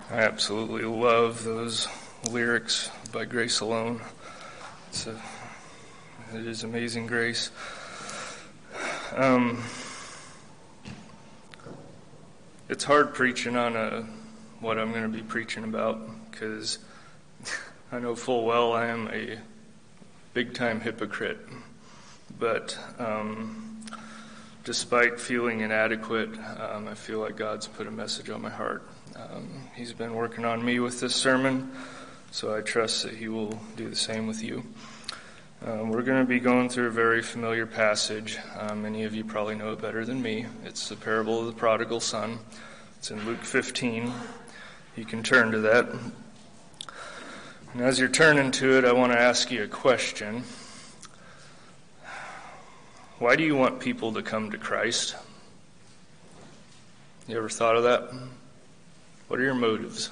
I absolutely love those lyrics by Grace Alone. It is Amazing Grace. It's hard preaching on what I'm going to be preaching about, because I know full well I am a big-time hypocrite. But despite feeling inadequate, I feel like God's put a message on my heart. He's been working on me with this sermon, so I trust that He will do the same with you. We're going to be going through a very familiar passage. Many of you probably know it better than me. It's the parable of the prodigal son. It's in Luke 15. You can turn to that. And as you're turning to it, I want to ask you a question. Why do you want people to come to Christ? You ever thought of that? What are your motives?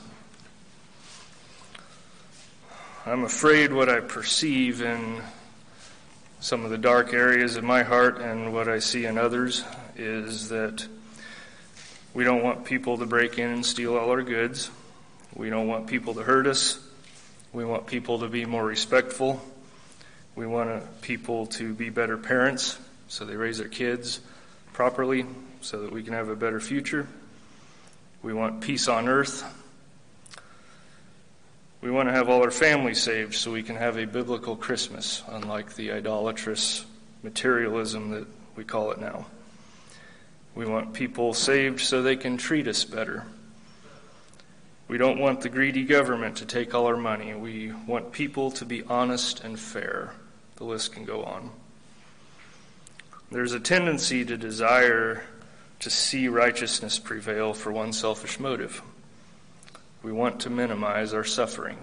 I'm afraid what I perceive in some of the dark areas of my heart and what I see in others is that we don't want people to break in and steal all our goods. We don't want people to hurt us. We want people to be more respectful. We want people to be better parents so they raise their kids properly so that we can have a better future. We want peace on earth. We want to have all our families saved so we can have a biblical Christmas, unlike the idolatrous materialism that we call it now. We want people saved so they can treat us better. We don't want the greedy government to take all our money. We want people to be honest and fair. The list can go on. There's a tendency to desire to see righteousness prevail for one selfish motive. We want to minimize our suffering.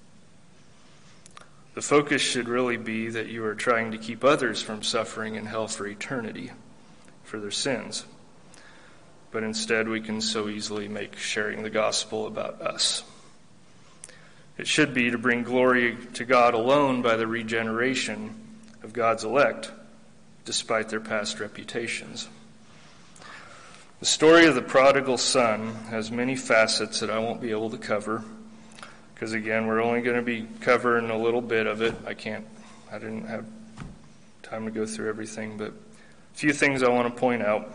The focus should really be that you are trying to keep others from suffering in hell for eternity, for their sins. But instead, we can so easily make sharing the gospel about us. It should be to bring glory to God alone by the regeneration of God's elect, despite their past reputations. The story of the prodigal son has many facets that I won't be able to cover, because again, we're only going to be covering a little bit of it. I didn't have time to go through everything, but a few things I want to point out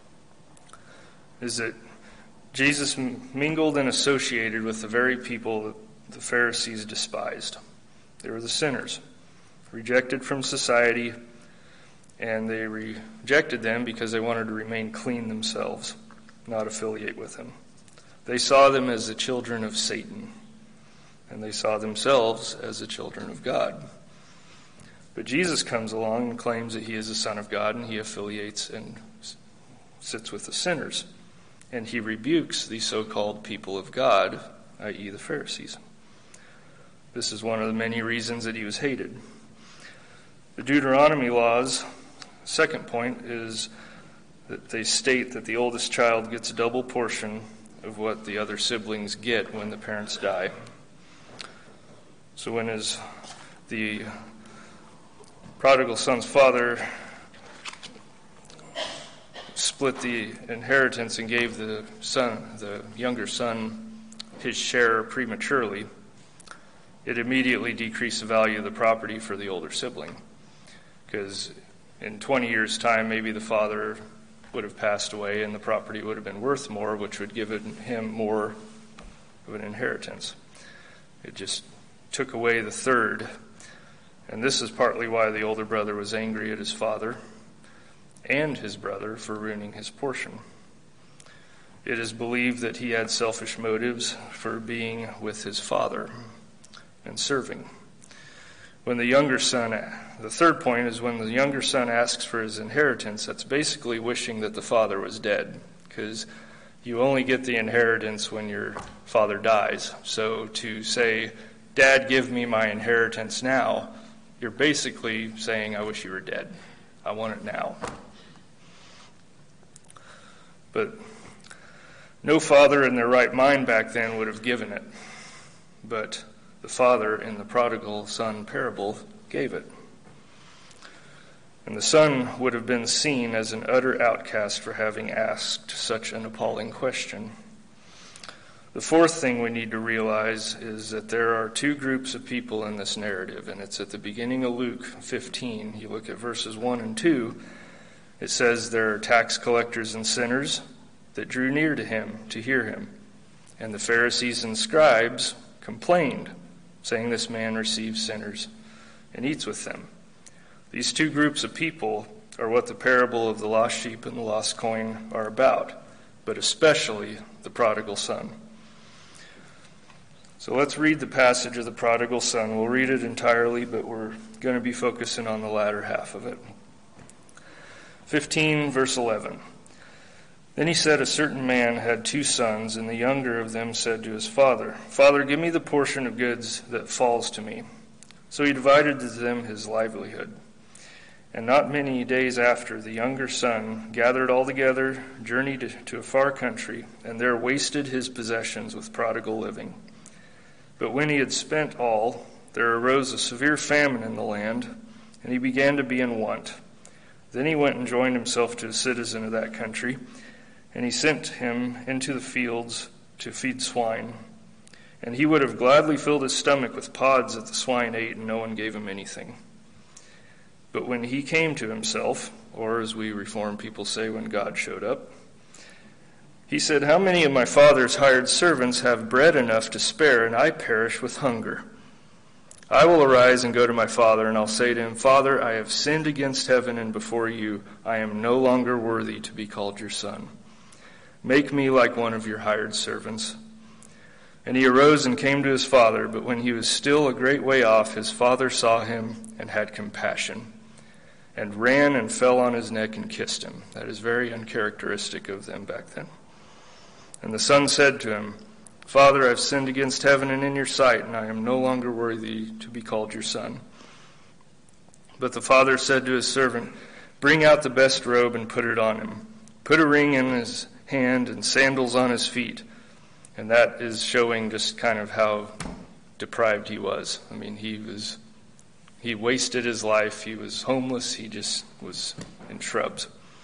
is that Jesus mingled and associated with the very people that the Pharisees despised. They were the sinners, rejected from society, and they rejected them because they wanted to remain clean themselves, not affiliate with him. They saw them as the children of Satan, and they saw themselves as the children of God. But Jesus comes along and claims that he is the Son of God, and he affiliates and sits with the sinners. And he rebukes the so-called people of God, i.e. the Pharisees. This is one of the many reasons that he was hated. The Deuteronomy laws, second point, is that they state that the oldest child gets a double portion of what the other siblings get when the parents die. So when the prodigal son's father split the inheritance and gave the younger son, his share prematurely, it immediately decreased the value of the property for the older sibling. Because in 20 years' time, maybe the father would have passed away and the property would have been worth more, which would give him more of an inheritance. It just took away the third. And this is partly why the older brother was angry at his father and his brother for ruining his portion. It is believed that he had selfish motives for being with his father and serving. The third point is when the younger son asks for his inheritance, that's basically wishing that the father was dead, because you only get the inheritance when your father dies. So to say, "Dad, give me my inheritance now," you're basically saying, "I wish you were dead. I want it now." But no father in their right mind back then would have given it. But the father in the prodigal son parable gave it. And the son would have been seen as an utter outcast for having asked such an appalling question. The fourth thing we need to realize is that there are two groups of people in this narrative, and it's at the beginning of Luke 15. You look at verses 1 and 2, it says there are tax collectors and sinners that drew near to him to hear him. And the Pharisees and scribes complained, saying, "This man receives sinners and eats with them." These two groups of people are what the parable of the lost sheep and the lost coin are about, but especially the prodigal son. So let's read the passage of the prodigal son. We'll read it entirely, but we're going to be focusing on the latter half of it. 15, verse 11. Then he said, "A certain man had 2 sons, and the younger of them said to his father, 'Father, give me the portion of goods that falls to me.' So he divided to them his livelihood. And not many days after, the younger son gathered all together, journeyed to a far country, and there wasted his possessions with prodigal living. But when he had spent all, there arose a severe famine in the land, and he began to be in want. Then he went and joined himself to a citizen of that country, and he sent him into the fields to feed swine. And he would have gladly filled his stomach with pods that the swine ate, and no one gave him anything. But when he came to himself," or as we Reformed people say, when God showed up, "he said, 'How many of my father's hired servants have bread enough to spare, and I perish with hunger? I will arise and go to my father, and I'll say to him, Father, I have sinned against heaven and before you. I am no longer worthy to be called your son. Make me like one of your hired servants.' And he arose and came to his father, but when he was still a great way off, his father saw him and had compassion, and ran and fell on his neck and kissed him." That is very uncharacteristic of them back then. "And the son said to him, 'Father, I have sinned against heaven and in your sight, and I am no longer worthy to be called your son.' But the father said to his servant, 'Bring out the best robe and put it on him. Put a ring in his hand and sandals on his feet.'" And that is showing just kind of how deprived he was. I mean, he wasted his life. He was homeless. He just was in shrubs.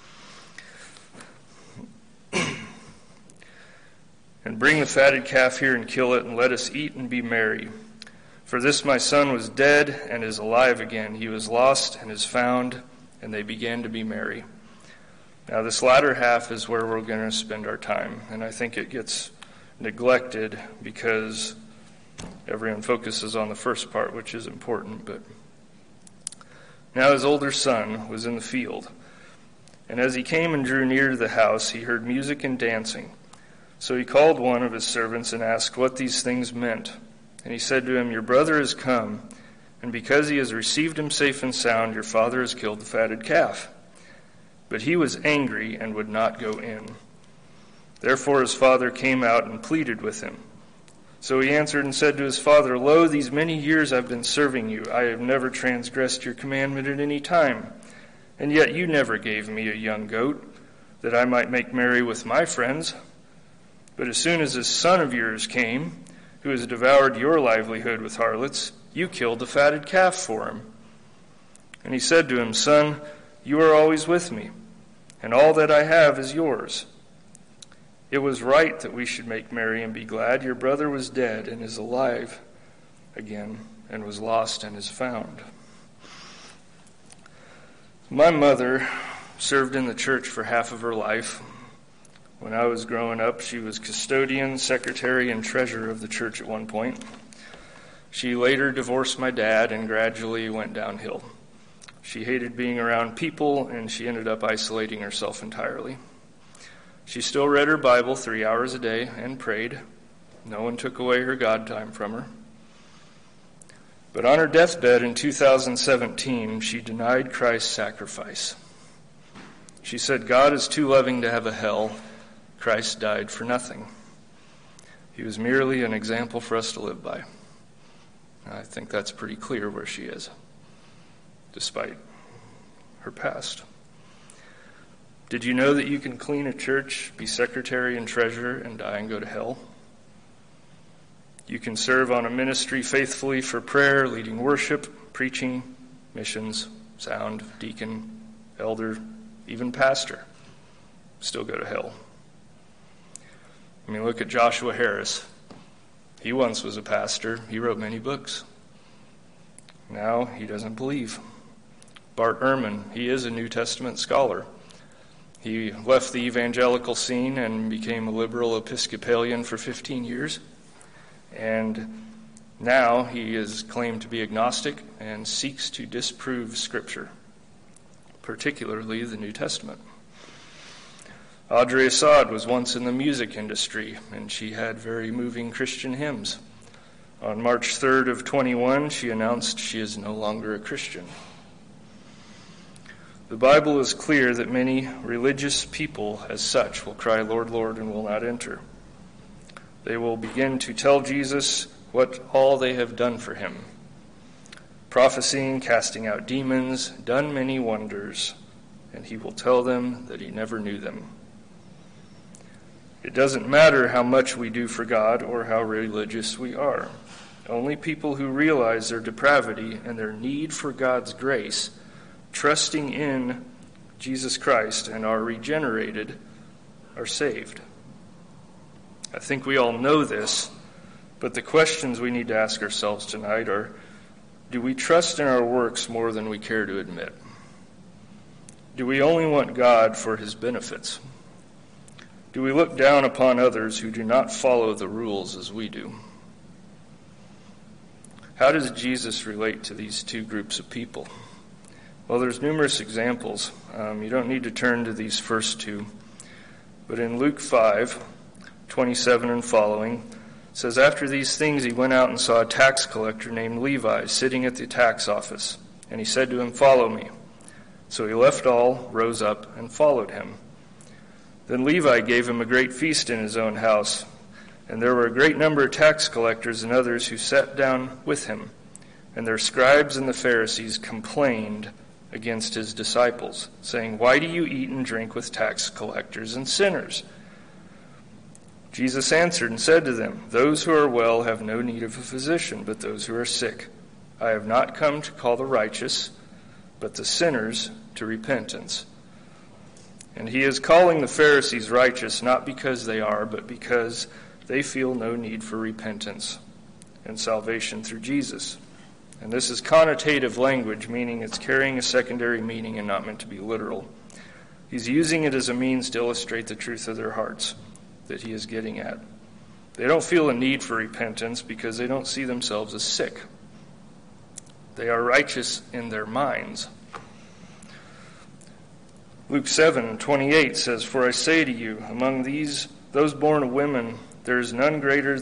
"And bring the fatted calf here and kill it, and let us eat and be merry. For this my son was dead and is alive again. He was lost and is found,' and they began to be merry." Now this latter half is where we're going to spend our time, and I think it gets neglected because everyone focuses on the first part, which is important. But now his older son was in the field, and as he came and drew near to the house, he heard music and dancing. So he called one of his servants and asked what these things meant. And he said to him, "Your brother has come, and because he has received him safe and sound, your father has killed the fatted calf." But he was angry and would not go in. Therefore his father came out and pleaded with him. So he answered and said to his father, "Lo, these many years I've been serving you. I have never transgressed your commandment at any time. And yet you never gave me a young goat, that I might make merry with my friends. But as soon as this son of yours came, who has devoured your livelihood with harlots, you killed the fatted calf for him." And he said to him, "Son, you are always with me, and all that I have is yours. It was right that we should make merry and be glad. Your brother was dead and is alive again, and was lost and is found." My mother served in the church for half of her life. When I was growing up, she was custodian, secretary, and treasurer of the church at one point. She later divorced my dad and gradually went downhill. She hated being around people, and she ended up isolating herself entirely. She still read her Bible 3 hours a day and prayed. No one took away her God time from her. But on her deathbed in 2017, she denied Christ's sacrifice. She said, "God is too loving to have a hell. Christ died for nothing. He was merely an example for us to live by." I think that's pretty clear where she is, despite her past. Did you know that you can clean a church, be secretary and treasurer, and die and go to hell? You can serve on a ministry faithfully for prayer, leading worship, preaching, missions, sound, deacon, elder, even pastor. Still go to hell. I mean, look at Joshua Harris. He once was a pastor. He wrote many books. Now he doesn't believe. Bart Ehrman, he is a New Testament scholar. He left the evangelical scene and became a liberal Episcopalian for 15 years. And now he is claimed to be agnostic and seeks to disprove Scripture, particularly the New Testament. Audrey Assad was once in the music industry, and she had very moving Christian hymns. On March 3rd of 21, she announced she is no longer a Christian. The Bible is clear that many religious people, as such, will cry, "Lord, Lord," and will not enter. They will begin to tell Jesus what all they have done for him, prophesying, casting out demons, done many wonders, and he will tell them that he never knew them. It doesn't matter how much we do for God or how religious we are. Only people who realize their depravity and their need for God's grace, trusting in Jesus Christ, and are regenerated, are saved. I think we all know this, but the questions we need to ask ourselves tonight are, do we trust in our works more than we care to admit? Do we only want God for his benefits? Do we look down upon others who do not follow the rules as we do? How does Jesus relate to these two groups of people? Well, there's numerous examples. You don't need to turn to these first two. But in Luke 5:27 and following, it says, "After these things he went out and saw a tax collector named Levi sitting at the tax office. And he said to him, 'Follow me.' So he left all, rose up, and followed him. Then Levi gave him a great feast in his own house, and there were a great number of tax collectors and others who sat down with him. And their scribes and the Pharisees complained against his disciples, saying, 'Why do you eat and drink with tax collectors and sinners?' Jesus answered and said to them, 'Those who are well have no need of a physician, but those who are sick. I have not come to call the righteous, but the sinners to repentance.' And he is calling the Pharisees righteous, not because they are, but because they feel no need for repentance and salvation through Jesus. And this is connotative language, meaning it's carrying a secondary meaning and not meant to be literal. He's using it as a means to illustrate the truth of their hearts that he is getting at. They don't feel a need for repentance because they don't see themselves as sick. They are righteous in their minds. Luke 7:28 says, 'For I say to you, among those born of women, there is not a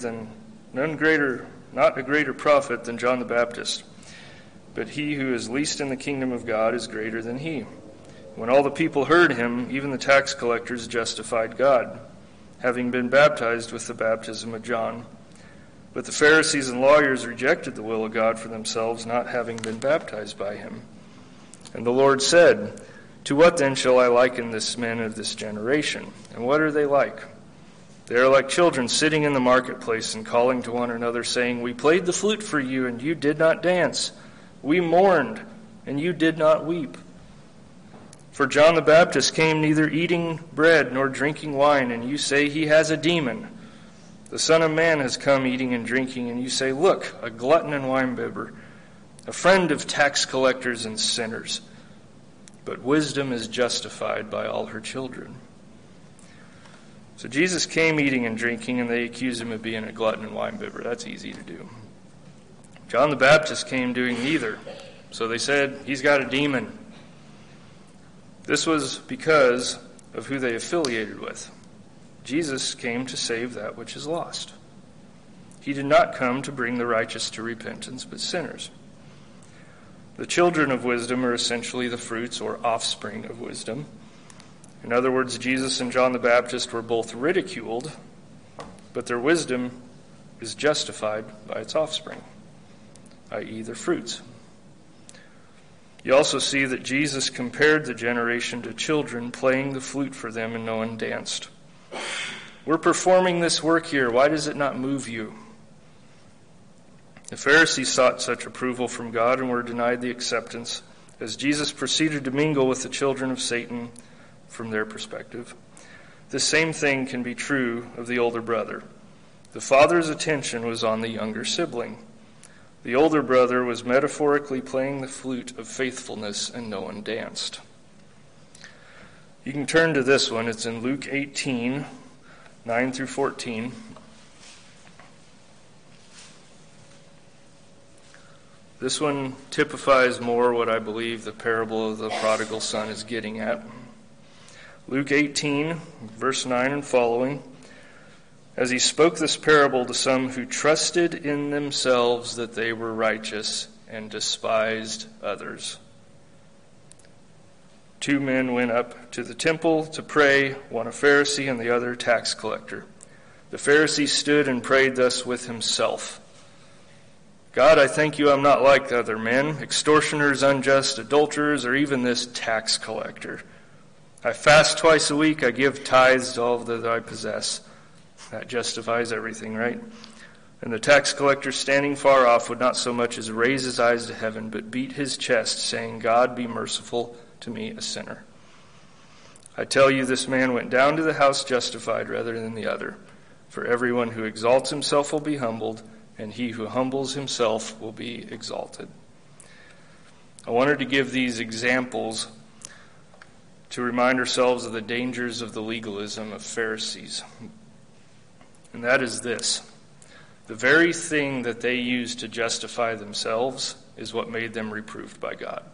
greater prophet than John the Baptist. But he who is least in the kingdom of God is greater than he.' When all the people heard him, even the tax collectors justified God, having been baptized with the baptism of John. But the Pharisees and lawyers rejected the will of God for themselves, not having been baptized by him. And the Lord said, 'To what then shall I liken this men of this generation? And what are they like? They are like children sitting in the marketplace and calling to one another, saying, We played the flute for you, and you did not dance. We mourned, and you did not weep. For John the Baptist came neither eating bread nor drinking wine, and you say he has a demon. The Son of Man has come eating and drinking, and you say, Look, a glutton and winebibber, a friend of tax collectors and sinners. But wisdom is justified by all her children.'" So Jesus came eating and drinking, and they accused him of being a glutton and winebibber. That's easy to do. John the Baptist came doing neither. So they said, he's got a demon. This was because of who they affiliated with. Jesus came to save that which is lost. He did not come to bring the righteous to repentance, but sinners. The children of wisdom are essentially the fruits or offspring of wisdom. In other words, Jesus and John the Baptist were both ridiculed, but their wisdom is justified by its offspring, i.e. their fruits. You also see that Jesus compared the generation to children playing the flute for them and no one danced. We're performing this work here. Why does it not move you? The Pharisees sought such approval from God and were denied the acceptance as Jesus proceeded to mingle with the children of Satan from their perspective. the same thing can be true of the older brother. The father's attention was on the younger sibling. The older brother was metaphorically playing the flute of faithfulness, and no one danced. You can turn to this one. It's in Luke 18, 9 through 14. This one typifies more what I believe the parable of the prodigal son is getting at. Luke 18, verse 9 and following. As he spoke this parable to some who trusted in themselves that they were righteous and despised others. 2 men went up to the temple to pray, one a Pharisee and the other a tax collector. The Pharisee stood and prayed thus with himself. God, I thank you I'm not like the other men, extortioners, unjust, adulterers, or even this tax collector. I fast twice a week, I give tithes to all that I possess. That justifies everything, right? And the tax collector, standing far off, would not so much as raise his eyes to heaven, but beat his chest, saying, God, be merciful to me, a sinner. I tell you, this man went down to the house justified rather than the other. For everyone who exalts himself will be humbled, and he who humbles himself will be exalted. I wanted to give these examples to remind ourselves of the dangers of the legalism of Pharisees. And that is this. The very thing that they used to justify themselves is what made them reproved by God.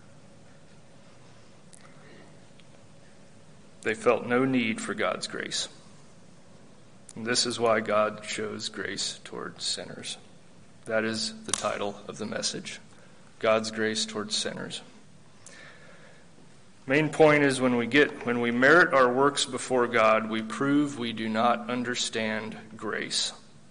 They felt no need for God's grace. And this is why God shows grace towards sinners. That is the title of the message. God's grace towards sinners. Main point is when we merit our works before God, we prove we do not understand grace.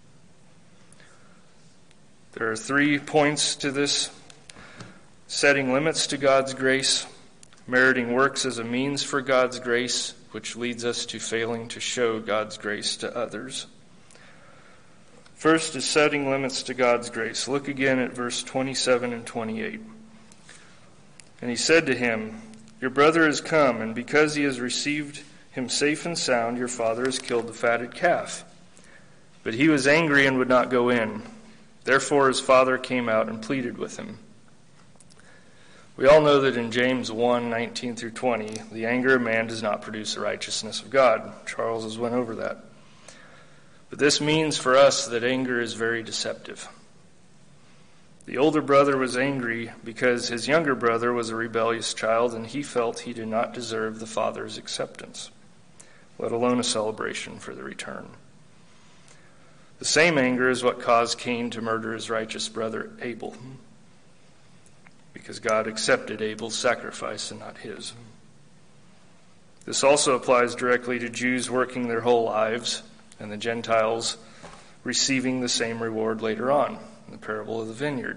There are 3 points to this: setting limits to God's grace, meriting works as a means for God's grace, which leads us to failing to show God's grace to others. First is setting limits to God's grace. Look again at verse 27 and 28. And he said to him, your brother has come, and because he has received him safe and sound, your father has killed the fatted calf. But he was angry and would not go in. Therefore his father came out and pleaded with him. We all know that in James 1, 19 through 20, the anger of man does not produce the righteousness of God. Charles has went over that. But this means for us that anger is very deceptive. The older brother was angry because his younger brother was a rebellious child, and he felt he did not deserve the father's acceptance, let alone a celebration for the return. The same anger is what caused Cain to murder his righteous brother Abel, because God accepted Abel's sacrifice and not his. This also applies directly to Jews working their whole lives and the Gentiles receiving the same reward later on. The parable of the vineyard.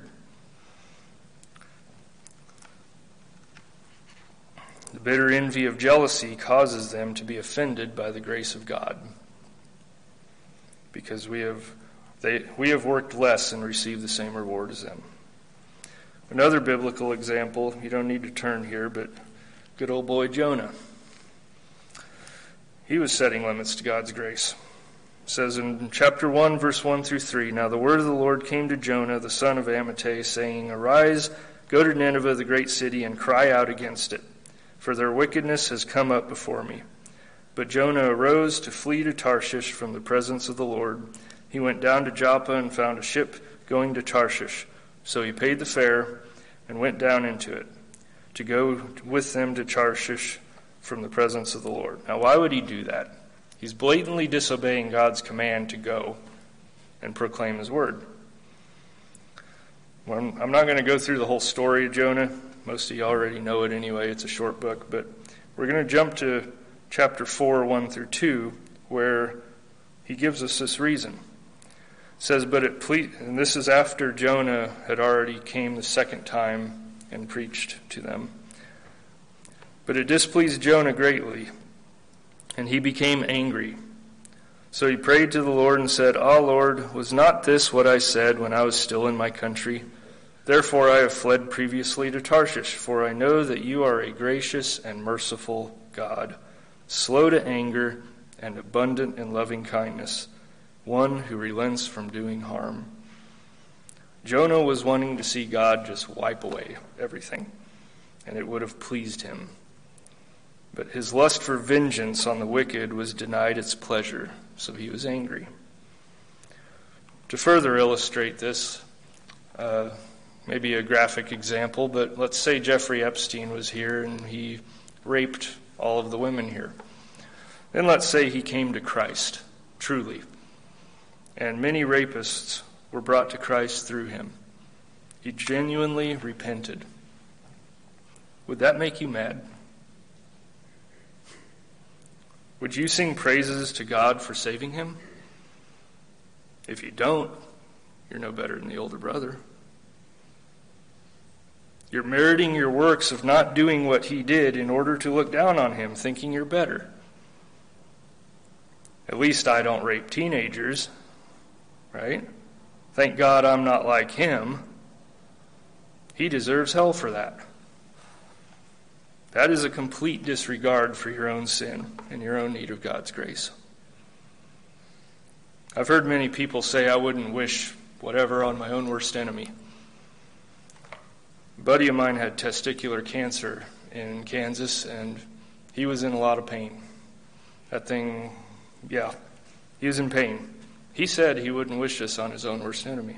The bitter envy of jealousy causes them to be offended by the grace of God, because we have worked less and received the same reward as them. Another biblical example, you don't need to turn here, but good old boy Jonah. He was setting limits to God's grace. It says in chapter 1, verse 1 through 3, Now the word of the Lord came to Jonah, the son of Amittai, saying, Arise, go to Nineveh, the great city, and cry out against it, for their wickedness has come up before me. But Jonah arose to flee to Tarshish from the presence of the Lord. He went down to Joppa and found a ship going to Tarshish. So he paid the fare and went down into it, to go with them to Tarshish from the presence of the Lord. Now why would he do that? He's blatantly disobeying God's command to go and proclaim his word. Well, I'm not going to go through the whole story of Jonah. Most of you already know it anyway. It's a short book. But we're going to jump to chapter 4, 1 through 2, where he gives us this reason. It says, and this is after Jonah had already came the second time and preached to them. But it displeased Jonah greatly, and he became angry. So he prayed to the Lord and said, Ah, Lord, was not this what I said when I was still in my country? Therefore I have fled previously to Tarshish, for I know that you are a gracious and merciful God, slow to anger, and abundant in loving kindness, one who relents from doing harm. Jonah was wanting to see God just wipe away everything, and it would have pleased him. But his lust for vengeance on the wicked was denied its pleasure, so he was angry. To further illustrate this, maybe a graphic example, but let's say Jeffrey Epstein was here and he raped all of the women here. Then let's say he came to Christ, truly, and many rapists were brought to Christ through him. He genuinely repented. Would that make you mad? Would you sing praises to God for saving him? If you don't, you're no better than the older brother. You're meriting your works of not doing what he did in order to look down on him, thinking you're better. At least I don't rape teenagers, right? Thank God I'm not like him. He deserves hell for that. That is a complete disregard for your own sin and your own need of God's grace. I've heard many people say I wouldn't wish whatever on my own worst enemy. A buddy of mine had testicular cancer in Kansas, and he was in a lot of pain. That thing, he was in pain. He said he wouldn't wish this on his own worst enemy.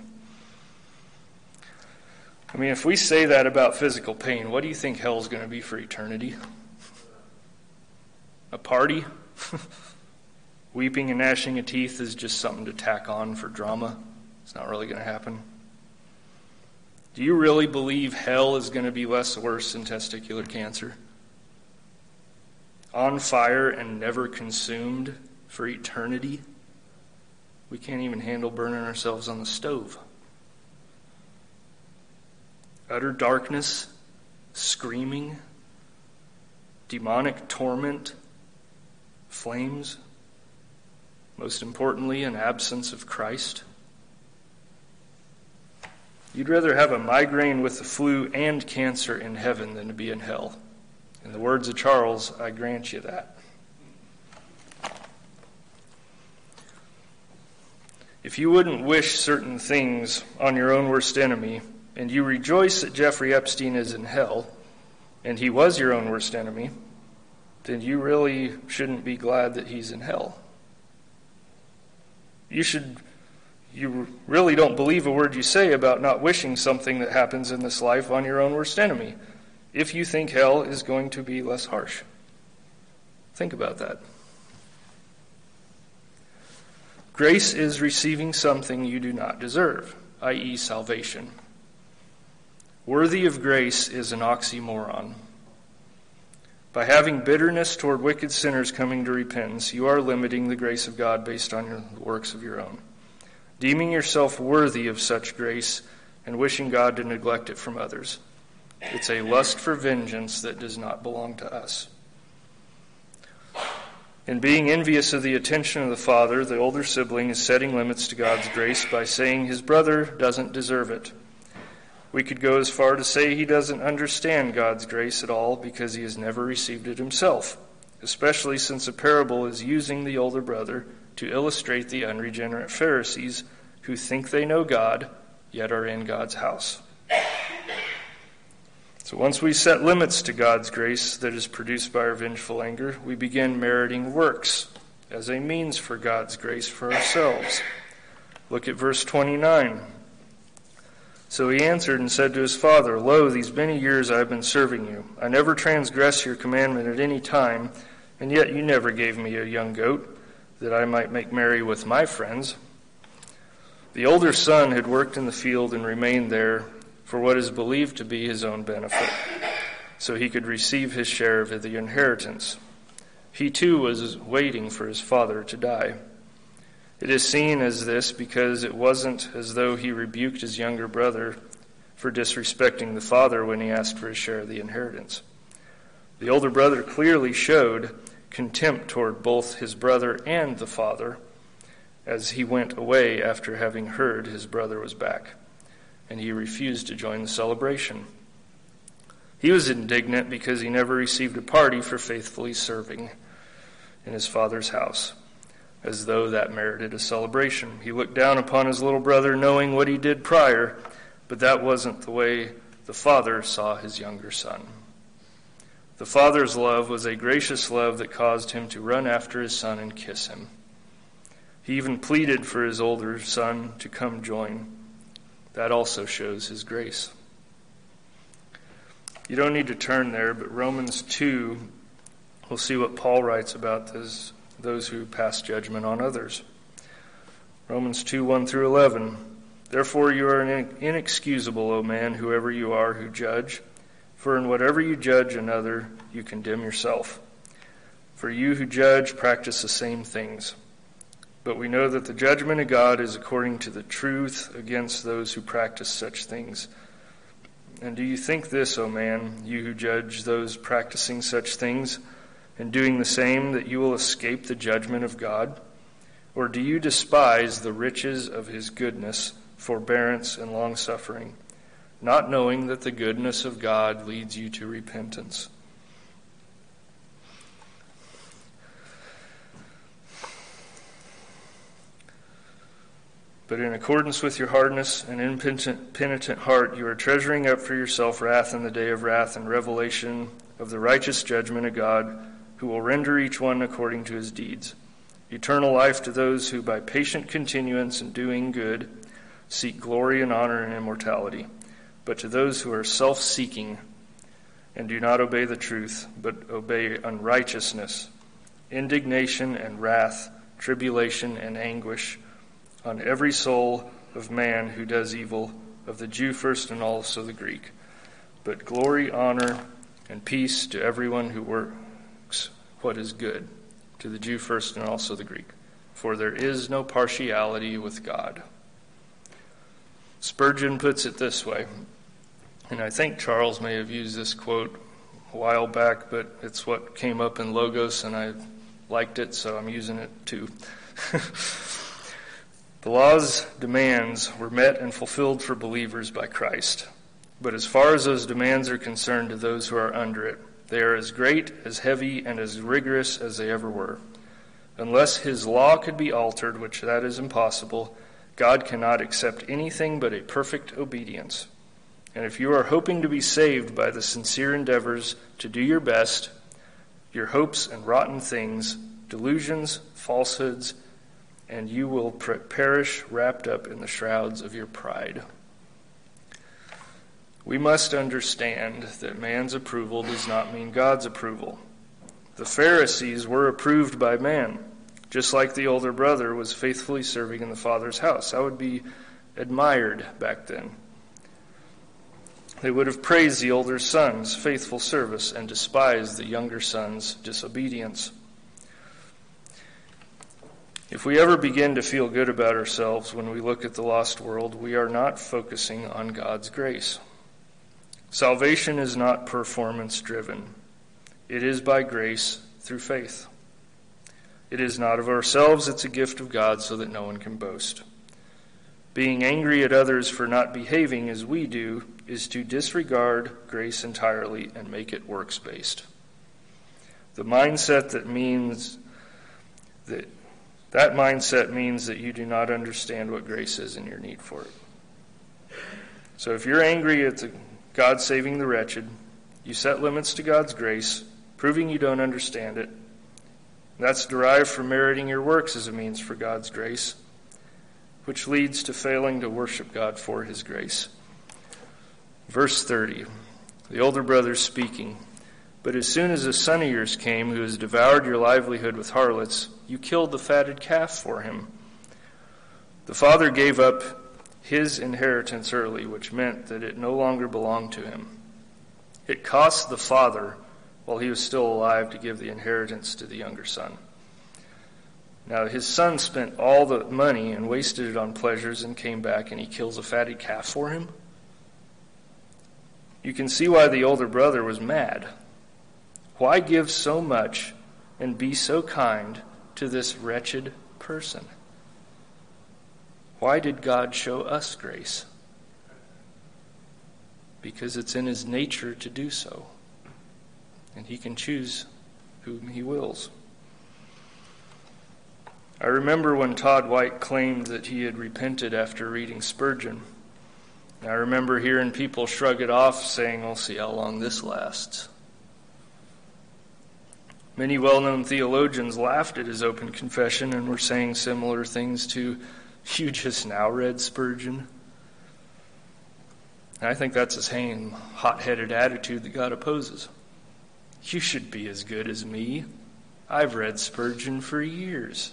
I mean, if we say that about physical pain, what do you think hell's going to be for eternity? A party? Weeping and gnashing of teeth is just something to tack on for drama. It's not really going to happen. Do you really believe hell is going to be less worse than testicular cancer? On fire and never consumed for eternity? We can't even handle burning ourselves on the stove. Utter darkness, screaming, demonic torment, flames, most importantly, an absence of Christ. You'd rather have a migraine with the flu and cancer in heaven than to be in hell. In the words of Charles, I grant you that. If you wouldn't wish certain things on your own worst enemy, and you rejoice that Jeffrey Epstein is in hell, and he was your own worst enemy, then you really shouldn't be glad that he's in hell. You really don't believe a word you say about not wishing something that happens in this life on your own worst enemy, if you think hell is going to be less harsh. Think about that. Grace is receiving something you do not deserve, i.e. salvation. Worthy of grace is an oxymoron. By having bitterness toward wicked sinners coming to repentance, you are limiting the grace of God based on your works of your own, deeming yourself worthy of such grace and wishing God to neglect it from others. It's a lust for vengeance that does not belong to us. In being envious of the attention of the father, the older sibling is setting limits to God's grace by saying his brother doesn't deserve it. We could go as far to say he doesn't understand God's grace at all because he has never received it himself, especially since a parable is using the older brother to illustrate the unregenerate Pharisees who think they know God, yet are in God's house. So once we set limits to God's grace that is produced by our vengeful anger, we begin meriting works as a means for God's grace for ourselves. Look at verse 29. So he answered and said to his father, Lo, these many years I have been serving you. I never transgressed your commandment at any time, and yet you never gave me a young goat, that I might make merry with my friends. The older son had worked in the field and remained there for what is believed to be his own benefit, so he could receive his share of the inheritance. He too was waiting for his father to die. It is seen as this because it wasn't as though he rebuked his younger brother for disrespecting the father when he asked for his share of the inheritance. The older brother clearly showed contempt toward both his brother and the father as he went away after having heard his brother was back, and he refused to join the celebration. He was indignant because he never received a party for faithfully serving. in his father's house, as though that merited a celebration. He looked down upon his little brother, knowing what he did prior, but that wasn't the way the father saw his younger son. The father's love was a gracious love that caused him to run after his son and kiss him. He even pleaded for his older son to come join. That also shows his grace. You don't need to turn there, but Romans 2, we'll see what Paul writes about those who pass judgment on others. Romans 2, 1 through 11. Therefore you are inexcusable, O man, whoever you are who judge. For in whatever you judge another, you condemn yourself. For you who judge practice the same things. But we know that the judgment of God is according to the truth against those who practice such things. And do you think this, O man, you who judge those practicing such things, and doing the same, that you will escape the judgment of God? Or do you despise the riches of his goodness, forbearance, and long-suffering, not knowing that the goodness of God leads you to repentance? But in accordance with your hardness and impenitent heart, you are treasuring up for yourself wrath in the day of wrath and revelation of the righteous judgment of God, who will render each one according to his deeds. Eternal life to those who by patient continuance in doing good seek glory and honor and immortality, but to those who are self-seeking and do not obey the truth, but obey unrighteousness, indignation and wrath, tribulation and anguish, on every soul of man who does evil, of the Jew first and also the Greek. But glory, honor, and peace to everyone who works what is good, to the Jew first and also the Greek. For there is no partiality with God. Spurgeon puts it this way, and I think Charles may have used this quote a while back, but it's what came up in Logos, and I liked it, so I'm using it too. The law's demands were met and fulfilled for believers by Christ. But as far as those demands are concerned to those who are under it, they are as great, as heavy, and as rigorous as they ever were. Unless his law could be altered, which that is impossible, God cannot accept anything but a perfect obedience. And if you are hoping to be saved by the sincere endeavors to do your best, your hopes and rotten things, delusions, falsehoods, and you will perish wrapped up in the shrouds of your pride. We must understand that man's approval does not mean God's approval. The Pharisees were approved by man, just like the older brother was faithfully serving in the Father's house. That would be admired back then. They would have praised the older son's faithful service and despised the younger son's disobedience. If we ever begin to feel good about ourselves when we look at the lost world, we are not focusing on God's grace. Salvation is not performance-driven. It is by grace through faith. It is not of ourselves, it's a gift of God so that no one can boast. Being angry at others for not behaving as we do is to disregard grace entirely and make it works-based. The mindset that means that you do not understand what grace is and your need for it. So if you're angry at God saving the wretched, you set limits to God's grace, proving you don't understand it. That's derived from meriting your works as a means for God's grace, which leads to failing to worship God for his grace. Verse 30, the older brother speaking, "But as soon as a son of yours came who has devoured your livelihood with harlots, you killed the fatted calf for him." The father gave up his inheritance early, which meant that it no longer belonged to him. It cost the father, while he was still alive, to give the inheritance to the younger son. Now his son spent all the money and wasted it on pleasures and came back and he kills a fatted calf for him. You can see why the older brother was mad. Why give so much and be so kind to this wretched person? Why did God show us grace? Because it's in his nature to do so. And he can choose whom he wills. I remember when Todd White claimed that he had repented after reading Spurgeon. I remember hearing people shrug it off, saying, "We'll see how long this lasts." Many well-known theologians laughed at his open confession and were saying similar things to, "You just now read Spurgeon?" And I think that's the same hot-headed attitude that God opposes. You should be as good as me. I've read Spurgeon for years.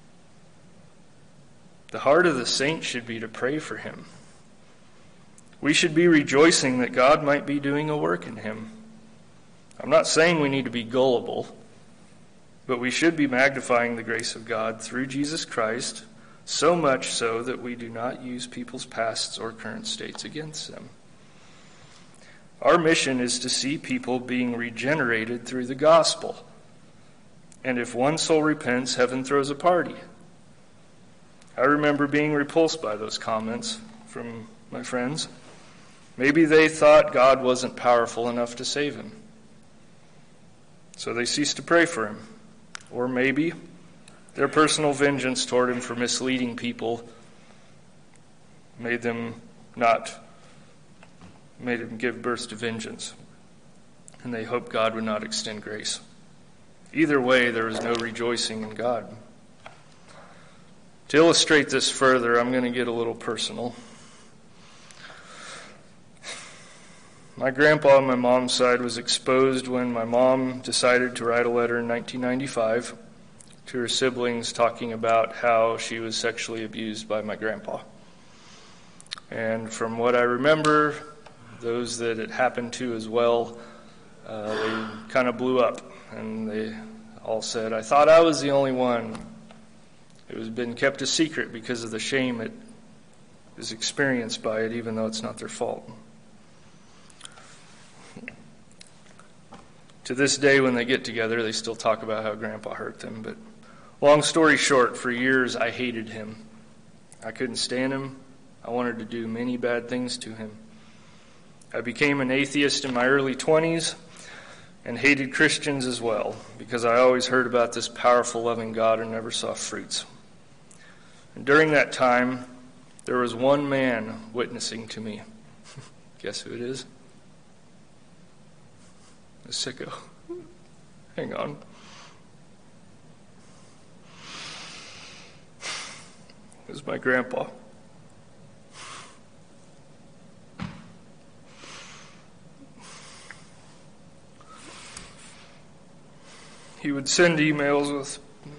The heart of the saint should be to pray for him. We should be rejoicing that God might be doing a work in him. I'm not saying we need to be gullible, but we should be magnifying the grace of God through Jesus Christ, so much so that we do not use people's pasts or current states against them. Our mission is to see people being regenerated through the gospel. And if one soul repents, heaven throws a party. I remember being repulsed by those comments from my friends. Maybe they thought God wasn't powerful enough to save him, so they ceased to pray for him. Or maybe their personal vengeance toward him for misleading people made him give birth to vengeance, and they hoped God would not extend grace. Either way, there was no rejoicing in God. To illustrate this further, I'm going to get a little personal. My grandpa on my mom's side was exposed when my mom decided to write a letter in 1995 to her siblings talking about how she was sexually abused by my grandpa. And from what I remember, those that it happened to as well, they kind of blew up. And they all said, "I thought I was the only one. It was been kept a secret because of the shame it is experienced by it, even though it's not their fault." To this day, when they get together, they still talk about how Grandpa hurt them. But long story short, for years I hated him. I couldn't stand him. I wanted to do many bad things to him. I became an atheist in my early 20s and hated Christians as well, because I always heard about this powerful, loving God and never saw fruits. And during that time, there was one man witnessing to me. Guess who it is? A sicko. Hang on. It was my grandpa. He would send emails with,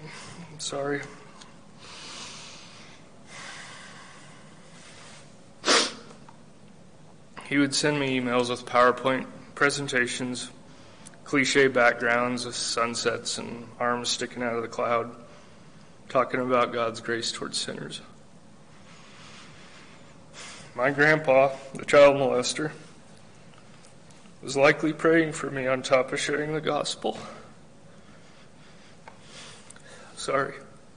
He would send me emails with PowerPoint presentations, cliche backgrounds with sunsets and arms sticking out of the cloud, talking about God's grace towards sinners. My grandpa, the child molester, was likely praying for me on top of sharing the gospel. Sorry.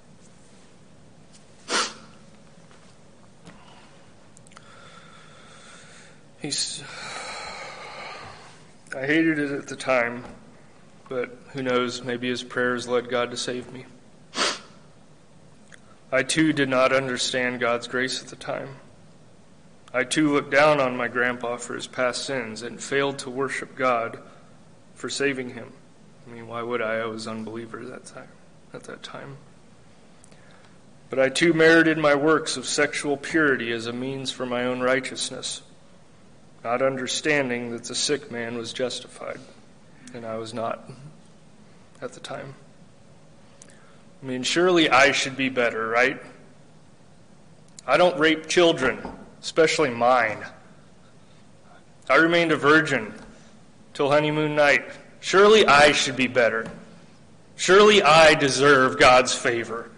I hated it at the time, but who knows, maybe his prayers led God to save me. I too did not understand God's grace at the time. I too looked down on my grandpa for his past sins and failed to worship God for saving him. I mean, why would I? I was an unbeliever at that time. But I too merited my works of sexual purity as a means for my own righteousness, not understanding that the sick man was justified, and I was not at the time. I mean, surely I should be better, right? I don't rape children, especially mine. I remained a virgin till honeymoon night. Surely I should be better. Surely I deserve God's favor.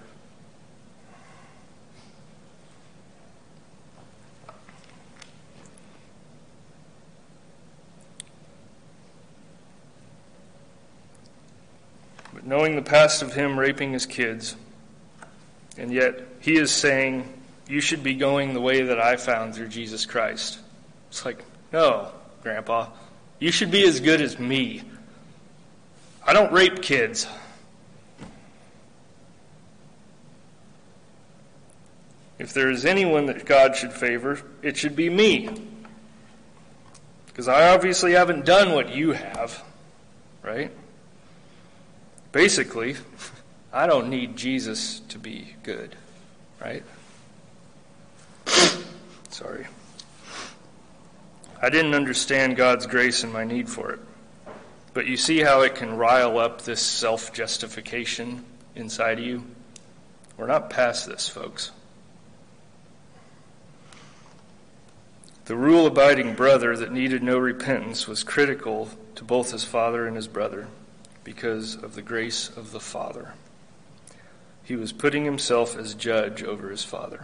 But knowing the past of him raping his kids, and yet he is saying, you should be going the way that I found through Jesus Christ. It's like, no, Grandpa, you should be as good as me. I don't rape kids. If there is anyone that God should favor, it should be me. Because I obviously haven't done what you have, right? Basically, I don't need Jesus to be good, right? Sorry. I didn't understand God's grace and my need for it. But you see how it can rile up this self-justification inside of you? We're not past this, folks. The rule-abiding brother that needed no repentance was critical to both his father and his brother because of the grace of the Father. He was putting himself as judge over his father.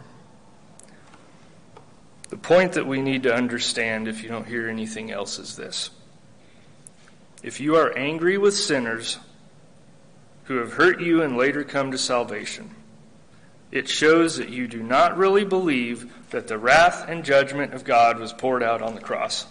The point that we need to understand, if you don't hear anything else, is this. If you are angry with sinners who have hurt you and later come to salvation, it shows that you do not really believe that the wrath and judgment of God was poured out on the cross.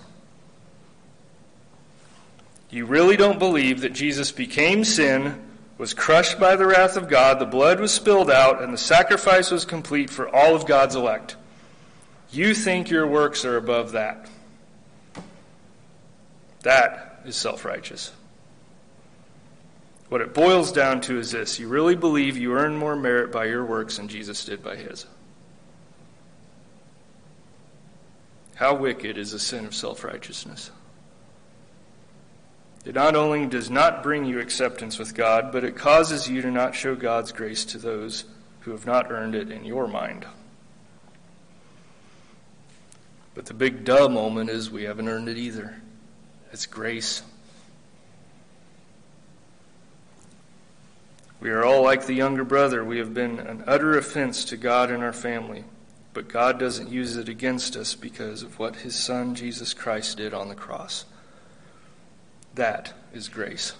You really don't believe that Jesus became sin, was crushed by the wrath of God, the blood was spilled out, and the sacrifice was complete for all of God's elect. You think your works are above that. That is self-righteous. What it boils down to is this. You really believe you earn more merit by your works than Jesus did by his. How wicked is the sin of self-righteousness? It not only does not bring you acceptance with God, but it causes you to not show God's grace to those who have not earned it in your mind. But the big duh moment is we haven't earned it either. It's grace. We are all like the younger brother. We have been an utter offense to God and our family. But God doesn't use it against us because of what his Son, Jesus Christ, did on the cross. That is grace.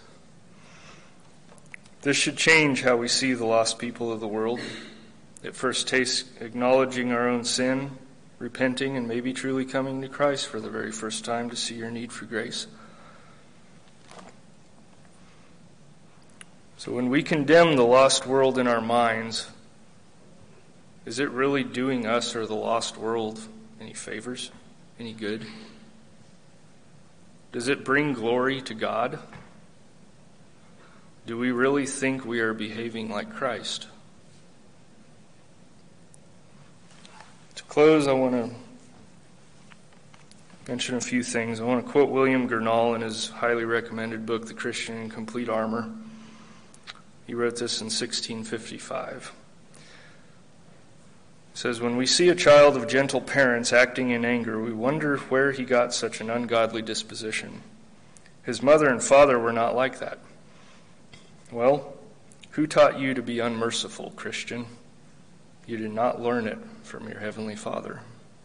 This should change how we see the lost people of the world. It first takes acknowledging our own sin, repenting, and maybe truly coming to Christ for the very first time to see your need for grace. So when we condemn the lost world in our minds, is it really doing us or the lost world any favors, any good? Does it bring glory to God? Do we really think we are behaving like Christ? To close, I want to mention a few things. I want to quote William Gurnall in his highly recommended book, The Christian in Complete Armor. He wrote this in 1655. It says, "When we see a child of gentle parents acting in anger, we wonder where he got such an ungodly disposition. His mother and father were not like that. Well, who taught you to be unmerciful, Christian? You did not learn it from your heavenly Father."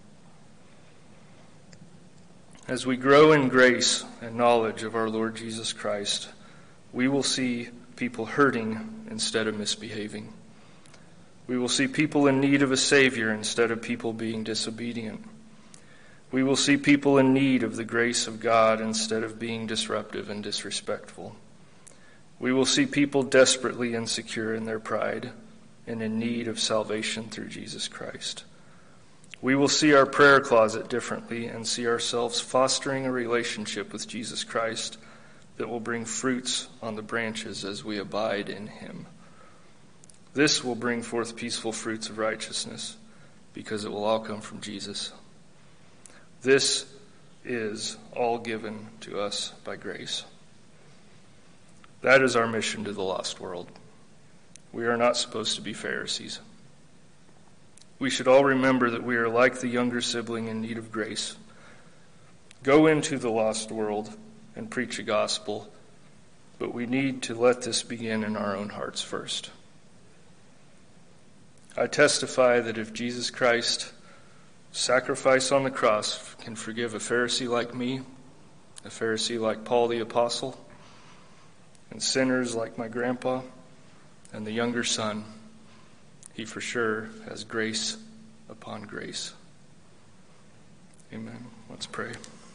As we grow in grace and knowledge of our Lord Jesus Christ, we will see people hurting instead of misbehaving. We will see people in need of a Savior instead of people being disobedient. We will see people in need of the grace of God instead of being disruptive and disrespectful. We will see people desperately insecure in their pride and in need of salvation through Jesus Christ. We will see our prayer closet differently and see ourselves fostering a relationship with Jesus Christ that will bring fruits on the branches as we abide in him. This will bring forth peaceful fruits of righteousness because it will all come from Jesus. This is all given to us by grace. That is our mission to the lost world. We are not supposed to be Pharisees. We should all remember that we are like the younger sibling in need of grace. Go into the lost world and preach the gospel, but we need to let this begin in our own hearts first. I testify that if Jesus Christ's sacrifice on the cross can forgive a Pharisee like me, a Pharisee like Paul the Apostle, and sinners like my grandpa and the younger son, he for sure has grace upon grace. Amen. Let's pray.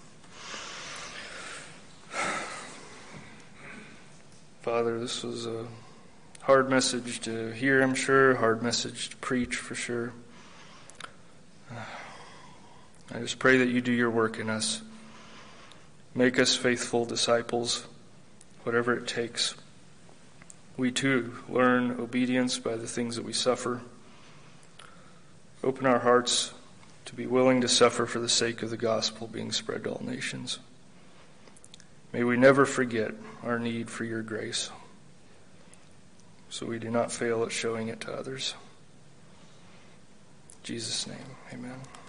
Father, this was a hard message to hear, I'm sure, hard message to preach for sure. I just pray that you do your work in us. Make us faithful disciples, whatever it takes. We too learn obedience by the things that we suffer. Open our hearts to be willing to suffer for the sake of the gospel being spread to all nations. May we never forget our need for your grace, so we do not fail at showing it to others. In Jesus' name, amen.